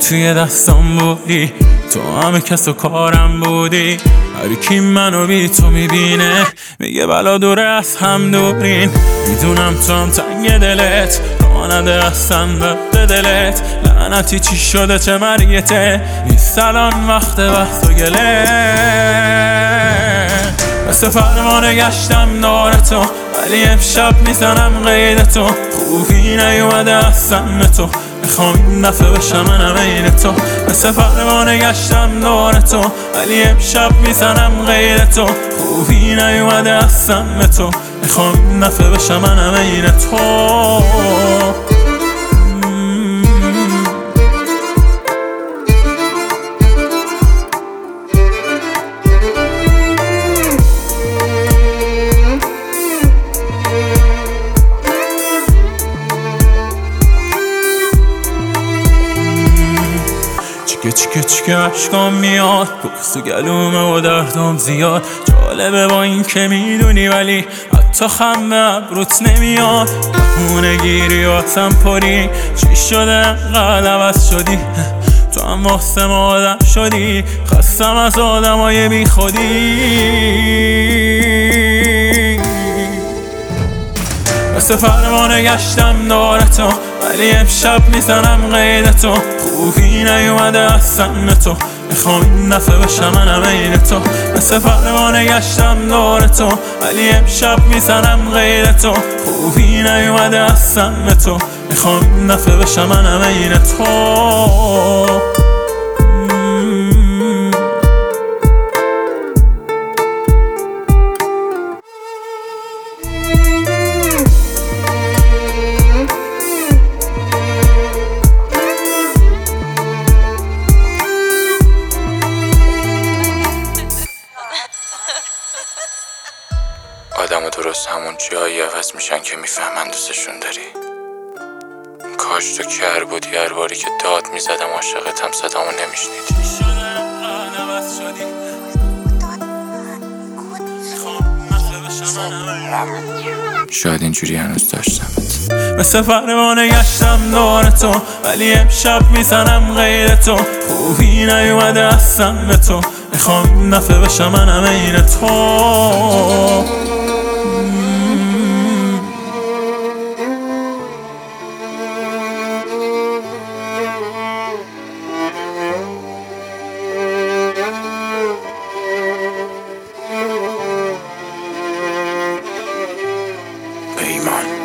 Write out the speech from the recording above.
توی دستم بودی، تو همه کس و کارم بودی. هر کی منو بی تو میبینه میگه بلا دوره از هم دورین. میدونم تو هم تنگ دلت، راه نده اصلا به دلت. لعنتی چی شده چه مریته، نیست الان وقت بحث و گله. مثل فرمانه گشتم دارتو، ولی امشب میزنم قیدتو. خوبی نیومده اصلا تو، میخوام این دفعه بشم منم این تو. مثل فرمانه گشتم دارتو، ولی امشب میزنم قیدتو. خوبی نیومده اصلا تو، میخوام این دفعه بشم منم این تو. چیکه عشقام میاد، بغض و گلومه و دردم زیاد. جالبه با این که میدونی ولی حتی خم به ابروت نمیاد. بهونه گیری و واسم پری، چی شده انقدر عوض شدی؟ تو هم واسه ما آدم شدی، خستم از آدمای بی خودی. مثل فرمانه گشتم دارتو، ولی امشب میزنم قیدتو. خوبی نیومده اصلا تو، میخوام این دفعه بشم منم این تو. مثل فرمانه گشتم دارتو، ولی امشب میزنم قیدتو. خوبی نیومده اصلا تو، میخوام این دفعه بشم منم این تو. آدم درست همون جایی عوض میشن که میفهمن دوستشون داری. کاش تو کر بودی، هر باری که داد میزدم عاشقتم صدامو نمیشنیدی. شاید اینجوری هنوز داشتمت. مثل فرمانه گشتم دارتو، ولی امشب میزنم قیدتو. خوبی نیومده اصلا به تو، میخوام این دفعه بشم منم این تو. پیمان